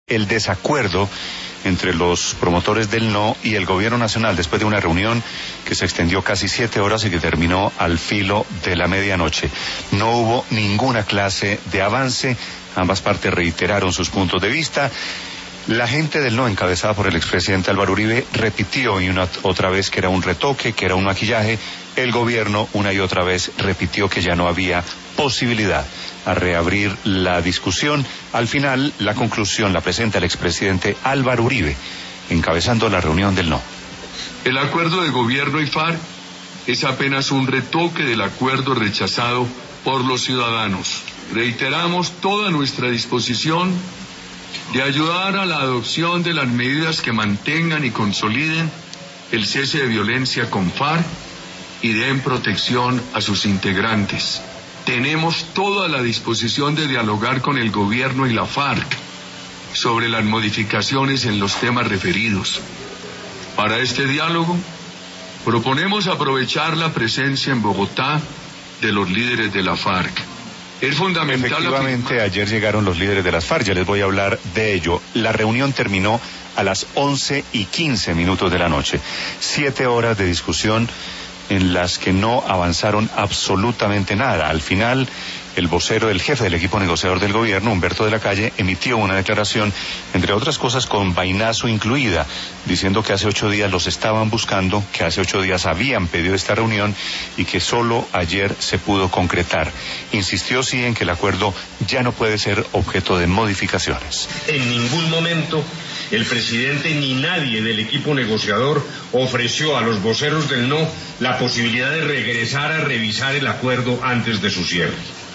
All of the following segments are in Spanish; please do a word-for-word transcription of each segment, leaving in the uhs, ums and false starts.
El desacuerdo entre los promotores del no y el gobierno nacional después de una reunión que se extendió casi siete horas y que terminó al filo de la medianoche. No hubo ninguna clase de avance, ambas partes reiteraron sus puntos de vista. La gente del no, encabezada por el expresidente Álvaro Uribe, repitió y una otra vez que era un retoque, que era un maquillaje. El gobierno una y otra vez repitió que ya no había posibilidad a reabrir la discusión. Al final, la conclusión la presenta el expresidente Álvaro Uribe, encabezando la reunión del no. El acuerdo de gobierno y FARC es apenas un retoque del acuerdo rechazado por los ciudadanos. Reiteramos toda nuestra disposición de ayudar a la adopción de las medidas que mantengan y consoliden el cese de violencia con FARC y den protección a sus integrantes. Tenemos toda la disposición de dialogar con el gobierno y la FARC sobre las modificaciones en los temas referidos. Para este diálogo, proponemos aprovechar la presencia en Bogotá de los líderes de la FARC. Es fundamental. Efectivamente, ayer llegaron los líderes de las FARC, ya les voy a hablar de ello. La reunión terminó a las once y quince minutos de la noche. Siete horas de discusión en las que no avanzaron absolutamente nada. Al final, el vocero, el jefe del equipo negociador del gobierno, Humberto de la Calle, emitió una declaración, entre otras cosas con vainazo incluida, diciendo que hace ocho días los estaban buscando, que hace ocho días habían pedido esta reunión y que solo ayer se pudo concretar. Insistió sí en que el acuerdo ya no puede ser objeto de modificaciones. En ningún momento el presidente ni nadie del equipo negociador ofreció a los voceros del no la posibilidad de regresar a revisar el acuerdo antes de su cierre.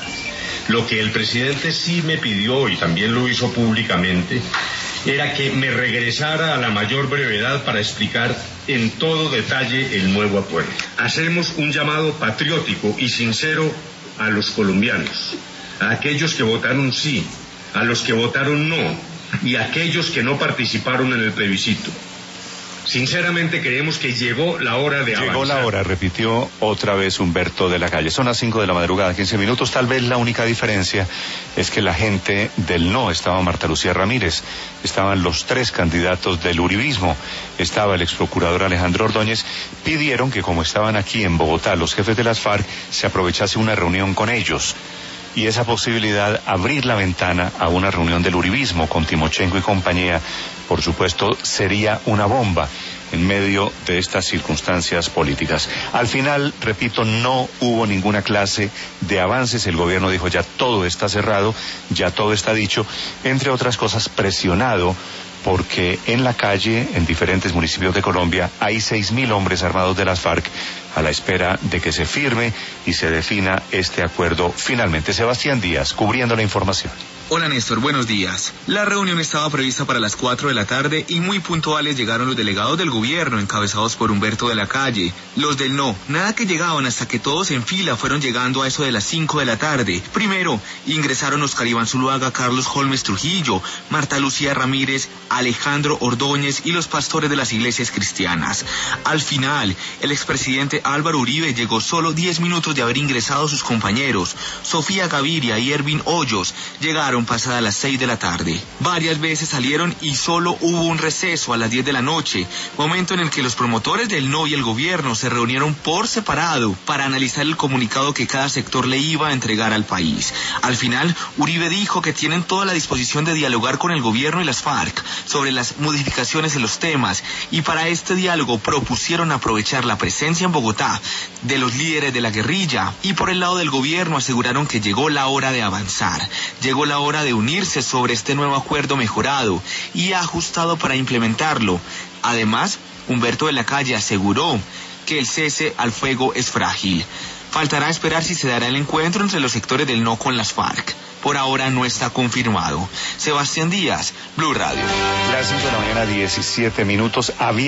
Lo que el presidente sí me pidió, y también lo hizo públicamente, era que me regresara a la mayor brevedad para explicar en todo detalle el nuevo acuerdo. Hacemos un llamado patriótico y sincero a los colombianos, a aquellos que votaron sí, a los que votaron no, y a aquellos que no participaron en el plebiscito. Sinceramente creemos que llegó la hora de avanzar. Llegó la hora, repitió otra vez Humberto de la Calle. Son las cinco de la madrugada, quince minutos. Tal vez la única diferencia es que la gente del no estaba Marta Lucía Ramírez, estaban los tres candidatos del uribismo, estaba el exprocurador Alejandro Ordóñez. Pidieron que, como estaban aquí en Bogotá los jefes de las FARC, se aprovechase una reunión con ellos. Y esa posibilidad, abrir la ventana a una reunión del uribismo con Timochenko y compañía, por supuesto, sería una bomba en medio de estas circunstancias políticas. Al final, repito, no hubo ninguna clase de avances. El gobierno dijo ya todo está cerrado, ya todo está dicho, entre otras cosas presionado porque en la calle, en diferentes municipios de Colombia, hay seis mil hombres armados de las FARC a la espera de que se firme y se defina este acuerdo finalmente. Sebastián Díaz, cubriendo la información. Hola Néstor, buenos días. La reunión estaba prevista para las cuatro de la tarde y muy puntuales llegaron los delegados del gobierno encabezados por Humberto de la Calle. Los del no, nada que llegaban hasta que todos en fila fueron llegando a eso de las cinco de la tarde. Primero ingresaron Oscar Iván Zuluaga, Carlos Holmes Trujillo, Marta Lucía Ramírez, Alejandro Ordóñez y los pastores de las iglesias cristianas. Al final, el expresidente Álvaro Uribe llegó solo diez minutos de haber ingresado sus compañeros. Sofía Gaviria y Ervin Hoyos llegaron pasada las seis de la tarde. Varias veces salieron y solo hubo un receso a las diez de la noche, momento en el que los promotores del no y el gobierno se reunieron por separado para analizar el comunicado que cada sector le iba a entregar al país. Al final, Uribe dijo que tienen toda la disposición de dialogar con el gobierno y las FARC sobre las modificaciones en los temas, y para este diálogo propusieron aprovechar la presencia en Bogotá de los líderes de la guerrilla, y por el lado del gobierno aseguraron que llegó la hora de avanzar, llegó la hora de unirse sobre este nuevo acuerdo mejorado y ajustado para implementarlo. Además, Humberto de la Calle aseguró que el cese al fuego es frágil. Faltará esperar si se dará el encuentro entre los sectores del no con las FARC. Por ahora no está confirmado. Sebastián Díaz, Blue Radio. Las cinco de la mañana, diecisiete minutos. Había